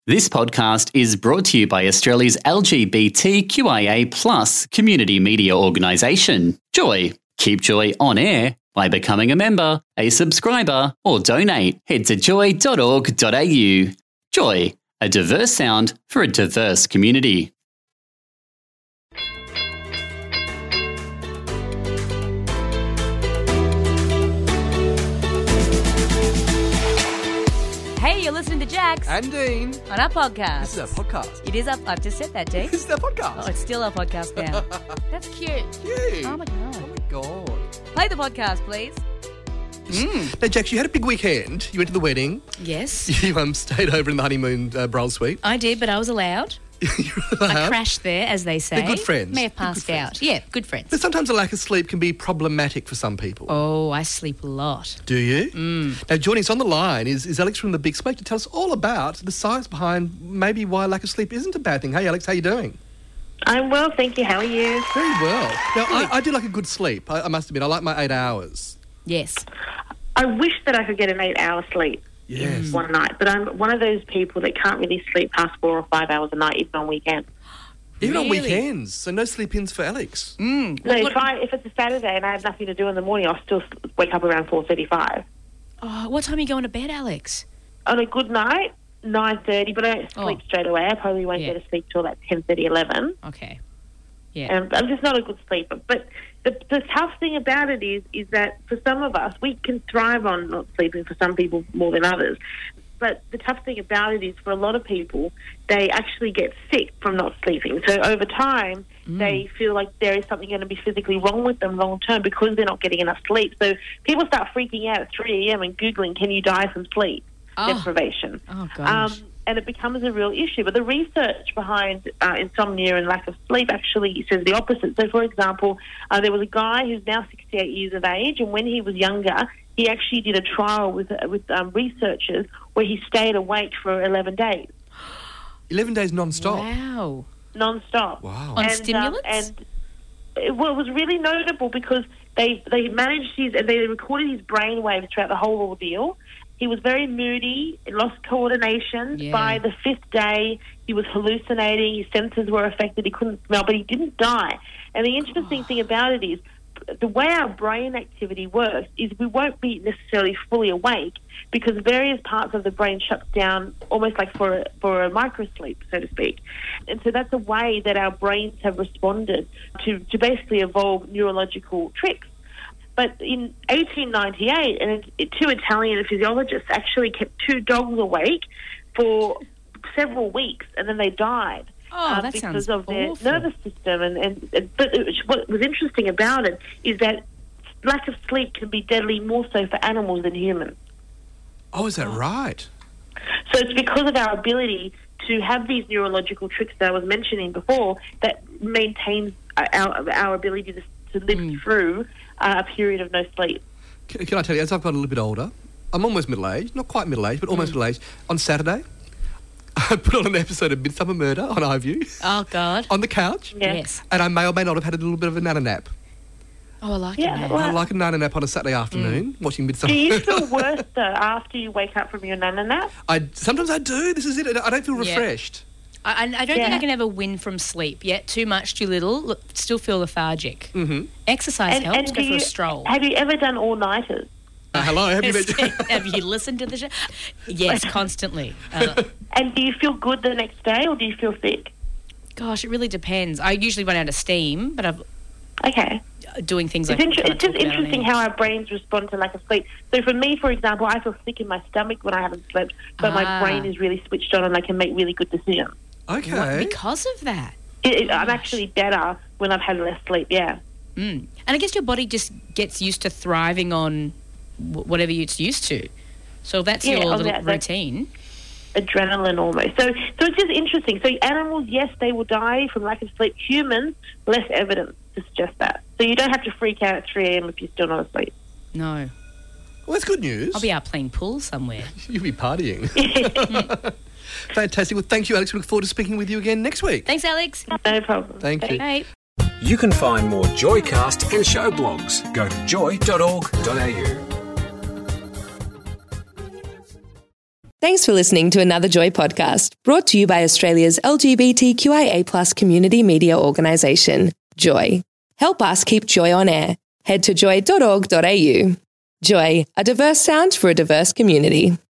This podcast is brought to you by Australia's LGBTQIA+ community media organisation, Joy. Keep Joy on air by becoming a member, a subscriber, or donate. Head to joy.org.au. Joy, a diverse sound for a diverse community. Hey, you're listening to Jax And Dean. on our podcast. This is our podcast. It is up. I've just said that, Dean. This is our podcast. Oh, it's still our podcast now. That's cute. Cute. Oh my god. Oh my God. Play the podcast, please. Now, Jax, you had a big weekend. You went to the wedding. Yes, You stayed over in the honeymoon Brill Suite. I did, but I was allowed. You were I allowed. crashed there, as they say. They're good friends. May have They're good passed friends. out. Yeah, good friends. But sometimes a lack of sleep can be problematic for some people. Oh, I sleep a lot. Do you? Now, joining us on the line is Alex from the Big Spike to tell us all about the science behind maybe why lack of sleep isn't a bad thing. Hey, Alex, how you doing? I'm well, thank you. How are you? Very well. Now, I do like a good sleep. I must admit, I like my 8 hours. Yes. I wish that I could get an 8-hour sleep Yes. one night, but I'm one of those people that can't really sleep past 4 or 5 hours a night, even on weekends. Even on Really? weekends. So no sleep-ins for Alex. So if it's a Saturday and I have nothing to do in the morning, I'll still wake up around 4:35. Oh, what time are you going to bed, Alex? On a good night, 9:30, but I don't sleep Oh. straight away. I probably won't Yeah. get to sleep till like 10:30, 11. Okay. Yeah. And I'm just not a good sleeper. But the tough thing about it is that for some of us, we can thrive on not sleeping, for some people more than others. But the tough thing about it is for a lot of people, they actually get sick from not sleeping. So over time, they feel like there is something going to be physically wrong with them long term because they're not getting enough sleep. So people start freaking out at 3 a.m. and Googling, can you die from sleep deprivation? Oh, gosh. And it becomes a real issue. But the research behind insomnia and lack of sleep actually says the opposite. So, for example, there was a guy who's now 68 years of age, and when he was younger, he actually did a trial with researchers where he stayed awake for 11 days, 11 days non-stop. Wow. non-stop. Wow. On stimulants? And it was really notable because they managed they recorded his brain waves throughout the whole ordeal. He was very moody, lost coordination. Yeah. By the 5th day, he was hallucinating. His senses were affected. He couldn't smell, but he didn't die. And the interesting thing about it is the way our brain activity works is we won't be necessarily fully awake because various parts of the brain shuts down almost like for a microsleep, so to speak. And so that's a way that our brains have responded to basically evolve neurological tricks. But in 1898, two Italian physiologists actually kept 2 dogs awake for several weeks, and then they died. Oh, that because sounds of their awful. nervous system. But what was interesting about it is that lack of sleep can be deadly more so for animals than humans. Oh, is that right? So it's because of our ability to have these neurological tricks that I was mentioning before that maintains our ability to live through a period of no sleep. Can I tell you, as I've got a little bit older, I'm almost middle-aged, not quite middle-aged, but almost middle-aged. On Saturday, I put on an episode of Midsummer Murder on iView Oh, God. on the couch, Yeah. Yes. and I may or may not have had a little bit of a nana nap. Oh, I like Yeah, it. well, I like a nana nap on a Saturday afternoon, watching Midsummer Do you Murder. feel worse though after you wake up from your nana nap? Sometimes I do. This is it. I don't feel Yeah. refreshed. I don't think Yeah. I can ever win from sleep yet. Too much, too little. Look, still feel lethargic. Mm-hmm. Exercise helps. Go do for a stroll. Have you ever done all-nighters? Hello, have you been... Have you listened to the show? Yes, constantly. And do you feel good the next day or do you feel sick? Gosh, it really depends. I usually run out of steam, but I'm Okay. doing things It's, like it's just interesting how our brains respond to lack of sleep. So for me, for example, I feel sick in my stomach when I haven't slept, but my brain is really switched on and I can make really good decisions. Okay. because of that. I'm actually better when I've had less sleep, yeah. And I guess your body just gets used to thriving on whatever it's used to. So that's Yeah, your on little that- routine. Adrenaline almost. So it's just interesting. So animals, yes, they will die from lack of sleep. Humans, less evidence to suggest that. So you don't have to freak out at 3 a.m. if you're still not asleep. No. Well, that's good news. I'll be out playing pool somewhere. You'll be partying. Fantastic. Well, thank you, Alex. We look forward to speaking with you again next week. Thanks, Alex. No problem. Thank you. Bye. You can find more Joycast and show blogs. Go to joy.org.au. Thanks for listening to another Joy podcast, brought to you by Australia's LGBTQIA+ community media organisation, Joy. Help us keep Joy on air. Head to joy.org.au. Joy, a diverse sound for a diverse community.